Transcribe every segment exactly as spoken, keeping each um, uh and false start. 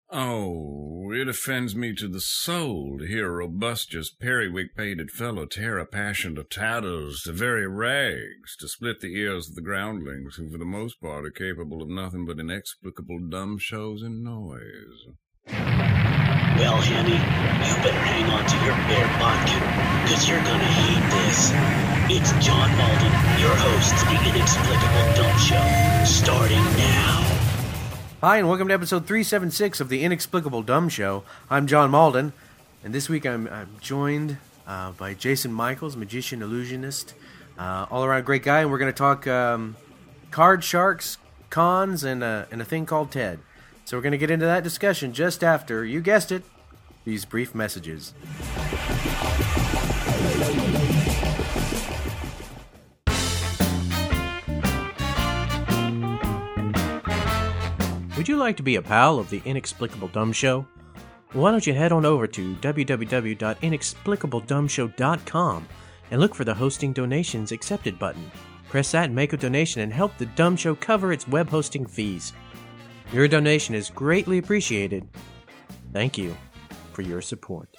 Oh, it offends me to the soul to hear a robustious, periwig-pated fellow tear a passion to tatters, to very rags, to split the ears of the groundlings, who for the most part are capable of nothing but inexplicable dumb shows and noise. Well, Henny, you better hang on to your bear bunk, because you're gonna hate this. It's John Malden, your host of the Inexplicable Dumb Show, starting now. Hi, and welcome to episode three seventy-six of the Inexplicable Dumb Show. I'm John Malden, and this week I'm, I'm joined uh, by Jason Michaels, magician, illusionist, uh, all-around great guy, and we're going to talk um, card sharks, cons, and, uh, and a thing called TED. So we're going to get into that discussion just after, you guessed it, these brief messages. Would you like to be a pal of the Inexplicable Dumb Show? Why don't you head on over to w w w dot inexplicable dumb show dot com and look for the Hosting Donations Accepted button. Press that and make a donation and help the Dumb Show cover its web hosting fees. Your donation is greatly appreciated. Thank you for your support.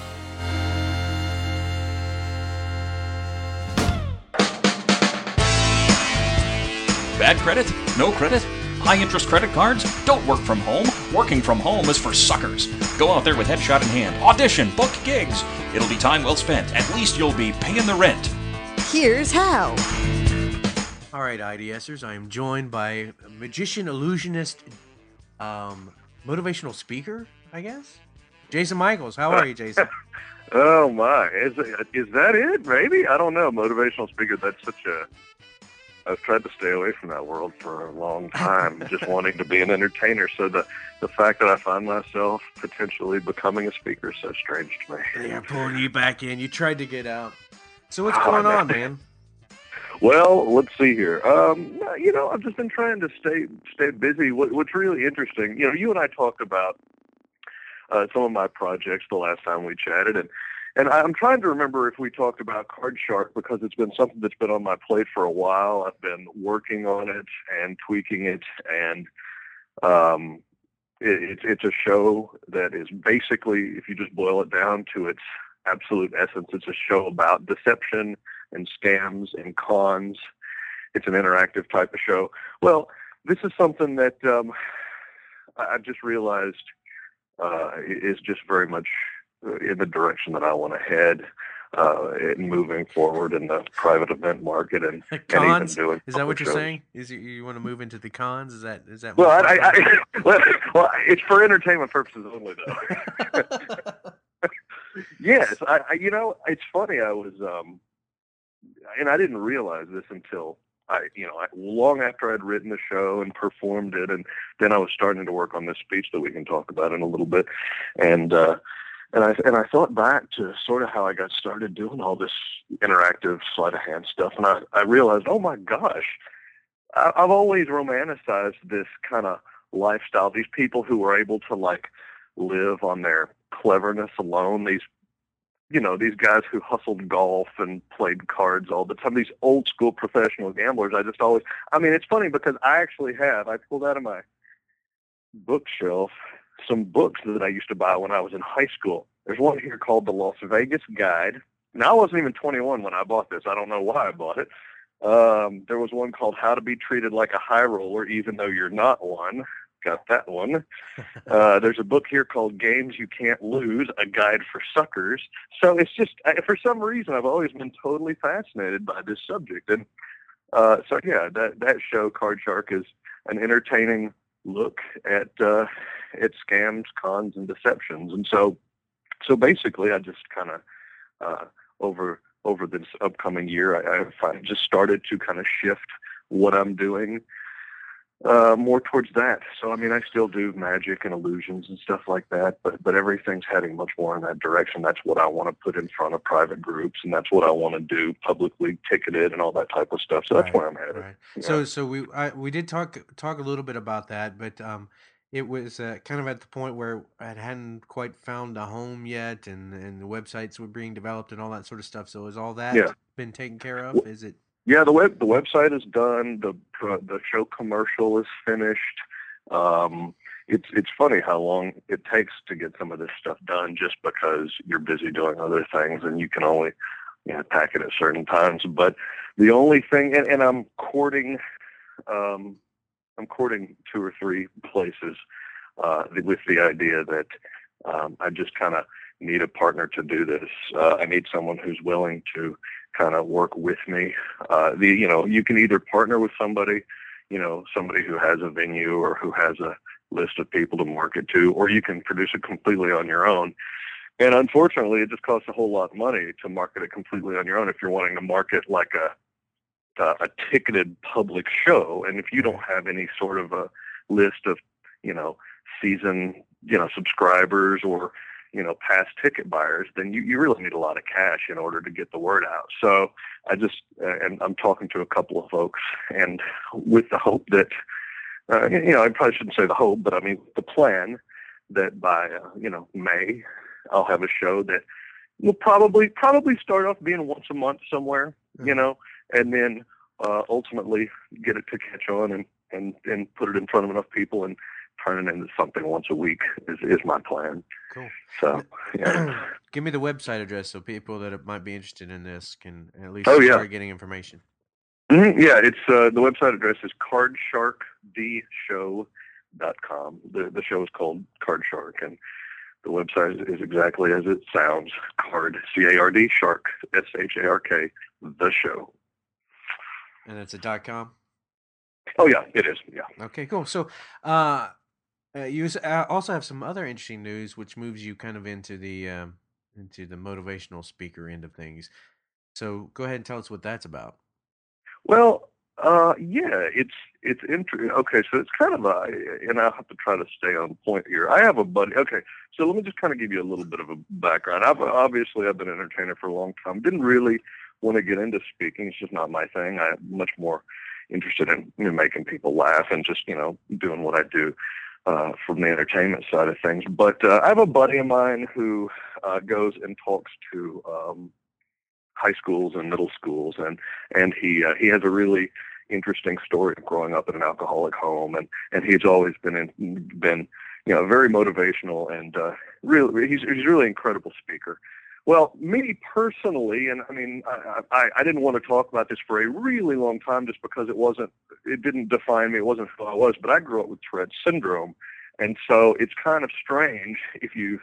Bad credit? No credit? High-interest credit cards? Don't work from home. Working from home is for suckers. Go out there with headshot in hand. Audition. Book gigs. It'll be time well spent. At least you'll be paying the rent. Here's how. All right, IDSers, I am joined by a magician, illusionist, um, motivational speaker, I guess? Jason Michaels. How are you, Jason? Oh, my. Is, is that it, maybe? I don't know. Motivational speaker, that's such a... I've tried to stay away from that world for a long time, just wanting to be an entertainer. So the, the fact that I find myself potentially becoming a speaker is so strange to me. They're pulling you back in. You tried to get out. So what's Oh, going I know. on, man? Well, let's see here. Um, you know, I've just been trying to stay stay busy. What, what's really interesting, you know, you and I talked about uh, some of my projects the last time we chatted, and And I'm trying to remember if we talked about Card Shark because it's been something that's been on my plate for a while. I've been working on it and tweaking it, and um, it, it's it's a show that is basically, if you just boil it down to its absolute essence, it's a show about deception and scams and cons. It's an interactive type of show. Well, this is something that um, I- I've just realized uh, is just very much in the direction that I want to head uh, in moving forward in the private event market and, and even Cons? doing. Is that what you're shows. saying? Is you, you want to move into the cons? Is that is that? Well, what I, you're I, saying? I, well, well, it's for entertainment purposes only, though. Yes, I, I, you know, it's funny. I was, um, and I didn't realize this until I, you know, I, long after I'd written the show and performed it, and then I was starting to work on this speech that we can talk about in a little bit, and. uh And I and I thought back to sort of how I got started doing all this interactive sleight of hand stuff, and I, I realized, oh my gosh, I, I've always romanticized this kind of lifestyle. These people who were able to like live on their cleverness alone. These, you know, these guys who hustled golf and played cards all the time. These old school professional gamblers. I just always, I mean, it's funny because I actually have. I pulled out of my bookshelf some books that I used to buy when I was in high school. There's one here called The Las Vegas Guide. Now, I wasn't even twenty-one when I bought this. I don't know why I bought it. Um, there was one called How to Be Treated Like a High Roller, Even Though You're Not One. Got that one. Uh, there's a book here called Games You Can't Lose, A Guide for Suckers. So it's just, for some reason, I've always been totally fascinated by this subject. And uh, so, yeah, that, that show, Card Shark, is an entertaining look at uh, at scams, cons, and deceptions. And so, so basically, I just kind of uh, over over this upcoming year, I, I just started to kind of shift what I'm doing uh, more towards that. So, I mean, I still do magic and illusions and stuff like that, but but everything's heading much more in that direction. That's what I want to put in front of private groups, and that's what I want to do publicly, ticketed, and all that type of stuff. So that's Right, where I'm headed. right. Yeah. So, so we I, we did talk talk a little bit about that, but um, it was uh, kind of at the point where I hadn't quite found a home yet, and and the websites were being developed and all that sort of stuff. So, is all that Yeah. been taken care of? Is it? Yeah, the web the website is done. The the show commercial is finished. Um, it's it's funny how long it takes to get some of this stuff done just because you're busy doing other things and you can only, you know, pack it at certain times. But the only thing, and, and I'm courting, um, I'm courting two or three places uh, with the idea that um, I just kind of need a partner to do this. Uh, I need someone who's willing to kind of work with me. Uh, the you know, you can either partner with somebody, you know, somebody who has a venue or who has a list of people to market to, or you can produce it completely on your own. And unfortunately, it just costs a whole lot of money to market it completely on your own if you're wanting to market like a uh, a ticketed public show. And if you don't have any sort of a list of, you know, season, you know, subscribers or, you know, past ticket buyers, then you, you really need a lot of cash in order to get the word out. So I just, uh, and I'm talking to a couple of folks, and with the hope that, uh, you know, I probably shouldn't say the hope, but I mean, the plan that by, uh, you know, May, I'll have a show that will probably, probably start off being once a month somewhere, mm-hmm. you know, and then uh, ultimately get it to catch on and, and, and put it in front of enough people and turn it into something once a week is, is my plan. Cool. So, yeah. Give me the website address so people that might be interested in this can at least oh, start yeah. getting information. Mm-hmm. Yeah, it's uh, the website address is card shark d show dot com. The the show is called Card Shark, and the website is exactly as it sounds. Card, C A R D, Shark, S H A R K, the show. And it's a dot com? Oh, yeah, it is, yeah. Okay, cool. So uh, uh, you also have some other interesting news, which moves you kind of into the um, into the motivational speaker end of things. So go ahead and tell us what that's about. Well, uh, yeah, it's it's interesting. Okay, so it's kind of a, and I'll have to try to stay on point here. I have a buddy. Okay, so let me just kind of give you a little bit of a background. I've obviously I've been an entertainer for a long time. Didn't really want to get into speaking. It's just not my thing. I'm much more interested in, you know, making people laugh and just, you know, doing what I do uh, from the entertainment side of things. But uh, I have a buddy of mine who uh, goes and talks to um, high schools and middle schools, and and he uh, he has a really interesting story of growing up in an alcoholic home, and and he's always been in, been you know very motivational and uh, really he's he's a really incredible speaker. Well, me personally, and I mean I, I I didn't want to talk about this for a really long time just because it wasn't it didn't define me, it wasn't who I was, but I grew up with Tourette syndrome, and so it's kind of strange if you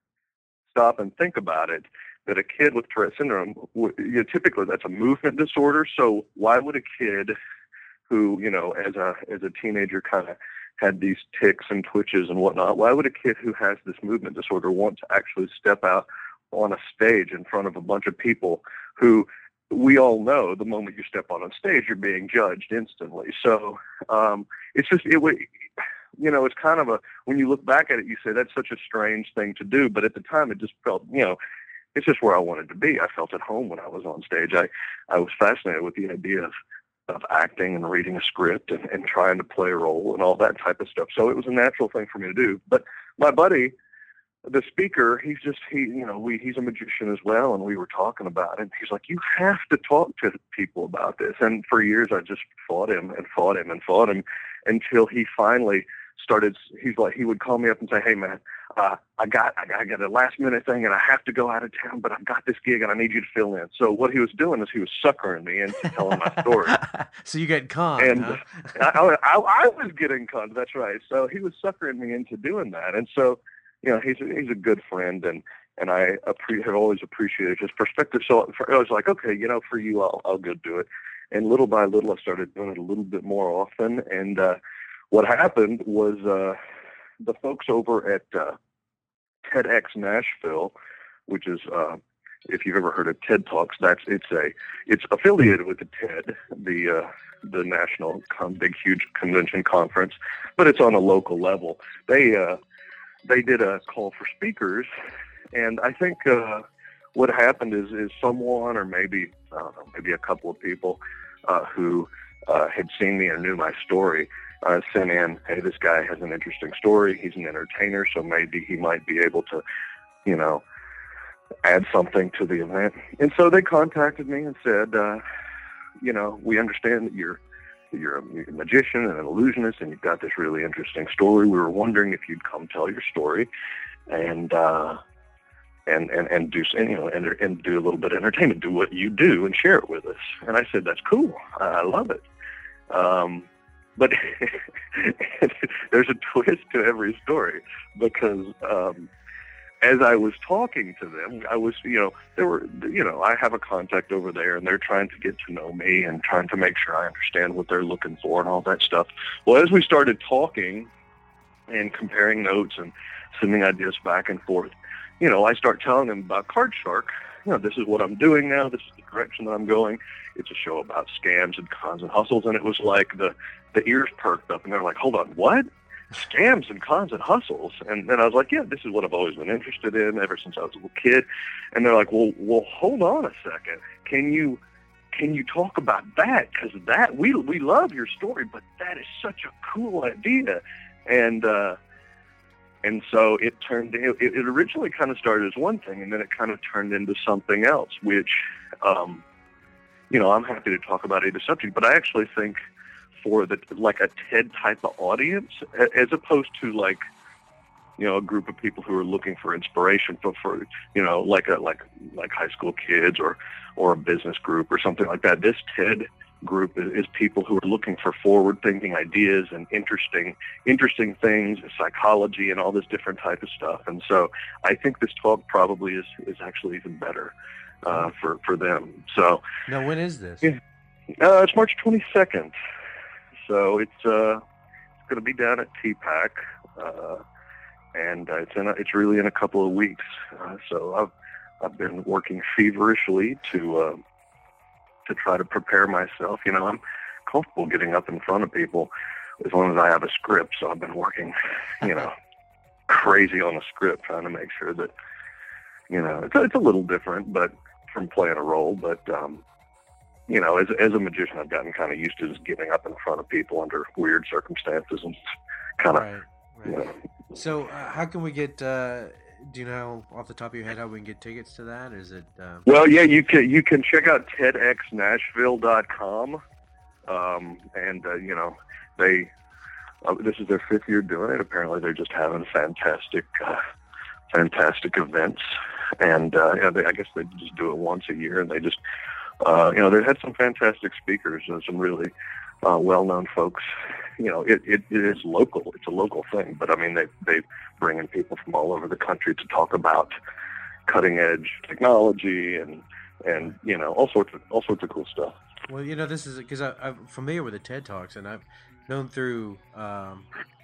stop and think about it, that a kid with Tourette syndrome, you know, typically that's a movement disorder. So why would a kid who, you know, as a as a teenager kind of had these tics and twitches and whatnot, why would a kid who has this movement disorder want to actually step out on a stage in front of a bunch of people who we all know the moment you step on a stage, you're being judged instantly. So um, it's just, it would, you know, it's kind of a, when you look back at it, you say that's such a strange thing to do. But at the time it just felt, you know, it's just where I wanted to be. I felt at home when I was on stage. I, I was fascinated with the idea of, of acting and reading a script and, and trying to play a role and all that type of stuff. So it was a natural thing for me to do. But my buddy, the speaker, he's just, he, you know, we, he's a magician as well. And we were talking about it. And he's like, you have to talk to people about this. And for years, I just fought him and fought him and fought him until he finally started. He's like, he would call me up and say, hey man, uh, I got, I got, I got a last minute thing and I have to go out of town, but I've got this gig and I need you to fill in. So what he was doing is he was suckering me into telling my story. So you get conned, and huh? I, I, I was getting conned. That's right. So he was suckering me into doing that. And so, you know, he's a, he's a good friend, and, and I appre- have always appreciated his perspective. So for, I was like, okay, you know, for you, I'll, I'll go do it. And little by little, I started doing it a little bit more often. And uh, what happened was uh, the folks over at uh, TEDx Nashville, which is, uh, if you've ever heard of TED Talks, that's it's a it's affiliated with the TED, the uh, the national con- big huge convention conference, but it's on a local level. They uh, they did a call for speakers, and I think uh, what happened is is someone, or maybe I don't know, maybe a couple of people uh, who uh, had seen me and knew my story. Uh, sent in, hey, this guy has an interesting story. He's an entertainer, so maybe he might be able to, you know, add something to the event. And so they contacted me and said, uh, you know, we understand that you're you're a, you're a magician and an illusionist, and you've got this really interesting story. We were wondering if you'd come tell your story, and uh, and and and do and, you know and and do a little bit of entertainment, do what you do, and share it with us." And I said, "That's cool. I, I love it." Um, but there's a twist to every story, because um, as I was talking to them, I was, you know, there were, you know, I have a contact over there, and they're trying to get to know me and trying to make sure I understand what they're looking for and all that stuff. Well, as we started talking and comparing notes and sending ideas back and forth, you know, I start telling them about Card Shark. You know, this is what I'm doing now. This is the direction that I'm going. It's a show about scams and cons and hustles. And it was like the, the ears perked up, and they're like, "Hold on, what? Scams and cons and hustles?" And then I was like, "Yeah, this is what I've always been interested in ever since I was a little kid." And they're like, well, well, hold on a second. Can you, can you talk about that? Because that, we, we love your story, but that is such a cool idea. And, uh, and so it turned, it, it originally kind of started as one thing, and then it kind of turned into something else, which, um, you know, I'm happy to talk about either subject, but I actually think for the, like a TED type of audience, as opposed to like, you know, a group of people who are looking for inspiration for, for, you know, like a, like, like high school kids or, or a business group or something like that. This TED group is, is people who are looking for forward thinking ideas and interesting, interesting things, psychology and all this different type of stuff. And so I think this talk probably is, is actually even better, uh, for, for them. So now, when is this? Yeah, uh, it's March twenty-second. So it's uh, it's going to be down at T PAC, uh, and uh, it's in a, it's really in a couple of weeks. Uh, so I've I've been working feverishly to uh, to try to prepare myself. You know, I'm comfortable getting up in front of people as long as I have a script. So I've been working, you know, crazy on a script, trying to make sure that, you know, it's it's a little different, but from playing a role, but. Um, You know, as as a magician, I've gotten kind of used to just getting up in front of people under weird circumstances and kind of, right, right. you know. So, uh, how can we get? Uh, do you know off the top of your head how we can get tickets to that? Is it? Uh... Well, yeah, you can you can check out ted x nashville dot com, um, and uh, you know they uh, this is their fifth year doing it. Apparently, they're just having fantastic, uh, fantastic events, and uh, you know, they, I guess they just do it once a year, and they just. Uh, you know, they've had some fantastic speakers and some really uh, well-known folks. You know, it, it, it is local. It's a local thing. But, I mean, they they bring in people from all over the country to talk about cutting-edge technology and, and you know, all sorts of all sorts of cool stuff. Well, you know, this is because I'm familiar with the TED Talks, and I've known through um,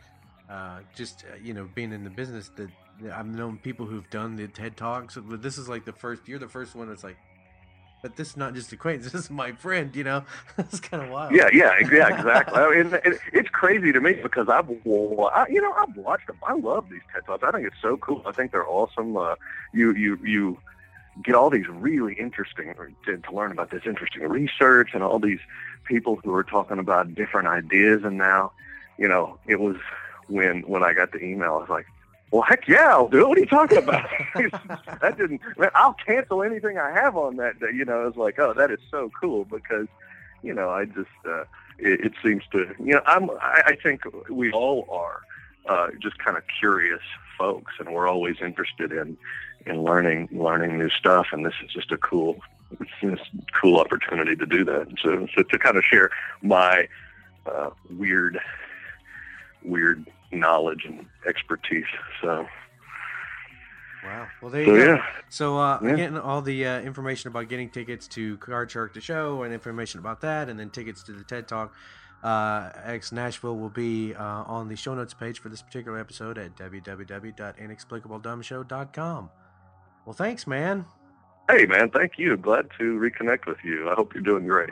uh, just, uh, you know, being in the business that I've known people who've done the TED Talks. But this is like the first, you're the first one that's like, but this is not just acquaintance. This is my friend, you know. It's kind of wild. Yeah, yeah, yeah, exactly. I mean, it, it's crazy to me because I've, I, you know, I've watched them. I love these TED Talks. I think it's so cool. I think they're awesome. Uh, you, you, you get all these really interesting, or to, to learn about this interesting research and all these people who are talking about different ideas. And now, you know, it was when when I got the email, I was like, well, heck yeah, I'll do it. What are you talking about? That didn't, man, I'll cancel anything I have on that day. You know, it's like, oh, that is so cool because, you know, I just, uh, it, it seems to, you know, I'm, I, I think we all are uh, just kind of curious folks, and we're always interested in, in learning, learning new stuff. And this is just a cool, it's just a cool opportunity to do that. So, so to kind of share my uh, weird, weird knowledge and expertise. So wow. Well, there you so, go. Yeah. So uh, yeah. again, all the uh, information about getting tickets to Card Shark the show and information about that, and then tickets to the TED Talk uh, X Nashville will be uh, on the show notes page for this particular episode at w w w dot inexplicable dumb show dot com. Well, thanks, man. Hey, man. Thank you. Glad to reconnect with you. I hope you're doing great.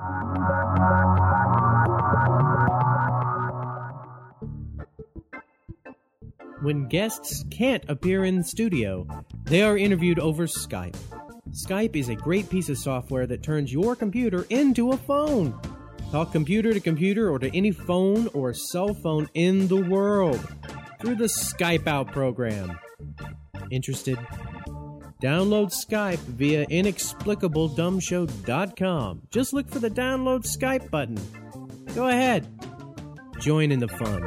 When guests can't appear in the studio, they are interviewed over Skype. Skype is a great piece of software that turns your computer into a phone. Talk computer to computer or to any phone or cell phone in the world through the Skype Out program. Interested? Download Skype via inexplicable dumb show dot com. Just look for the download Skype button. Go ahead. Join in the fun.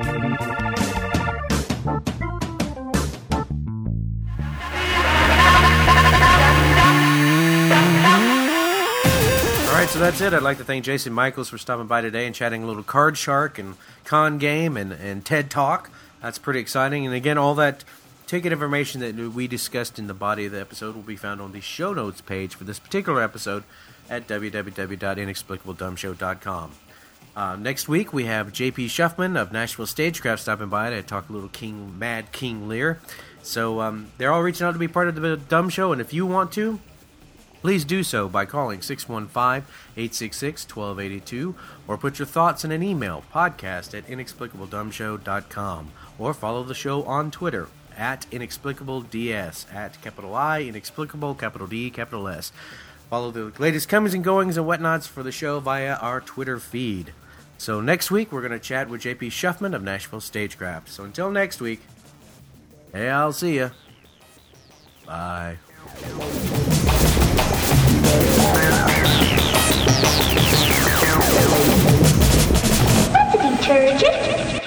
All right, so that's it. I'd like to thank Jason Michaels for stopping by today and chatting a little Card Shark and Con Game and, and TED Talk. That's pretty exciting. And again, all that ticket information that we discussed in the body of the episode will be found on the show notes page for this particular episode at w w w dot inexplicable dumb show dot com. Uh, next week, we have J P Shuffman of Nashville Stagecraft stopping by to talk a little King Mad King Lear. So um, they're all reaching out to be part of the Dumb Show, and if you want to, please do so by calling six one five, eight six six, one two eight two or put your thoughts in an email, podcast at inexplicable dumb show dot com, or follow the show on Twitter at inexplicableds, at capital I, inexplicable, capital D, capital S. Follow the latest comings and goings and whatnots for the show via our Twitter feed. So next week, we're going to chat with J P Shuffman of Nashville Stagecraft. So until next week, hey, I'll see ya. Bye. That's a detergent.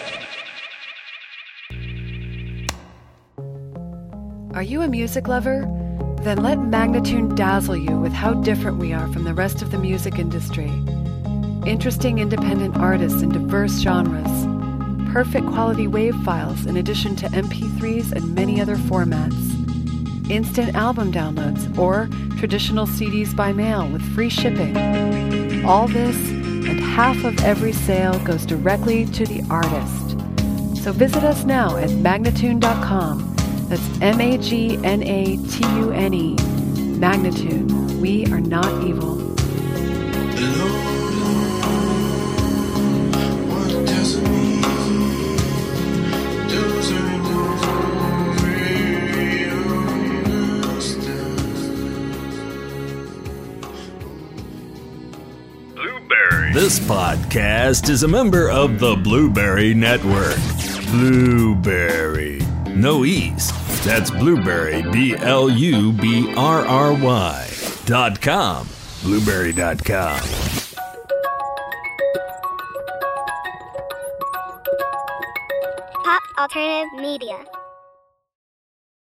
Are you a music lover? Then let Magnatune dazzle you with how different we are from the rest of the music industry. Interesting independent artists in diverse genres. Perfect quality WAV files in addition to M P threes and many other formats. Instant album downloads or traditional C Ds by mail with free shipping. All this and half of every sale goes directly to the artist. So visit us now at magnatune dot com. That's M A G N A T U N E. Magnatune. We are not evil. This podcast is a member of the Blueberry Network. Blueberry. No E's. That's Blueberry, B L U B R R Y dot com. Blueberry dot com. Pop Alternative Media.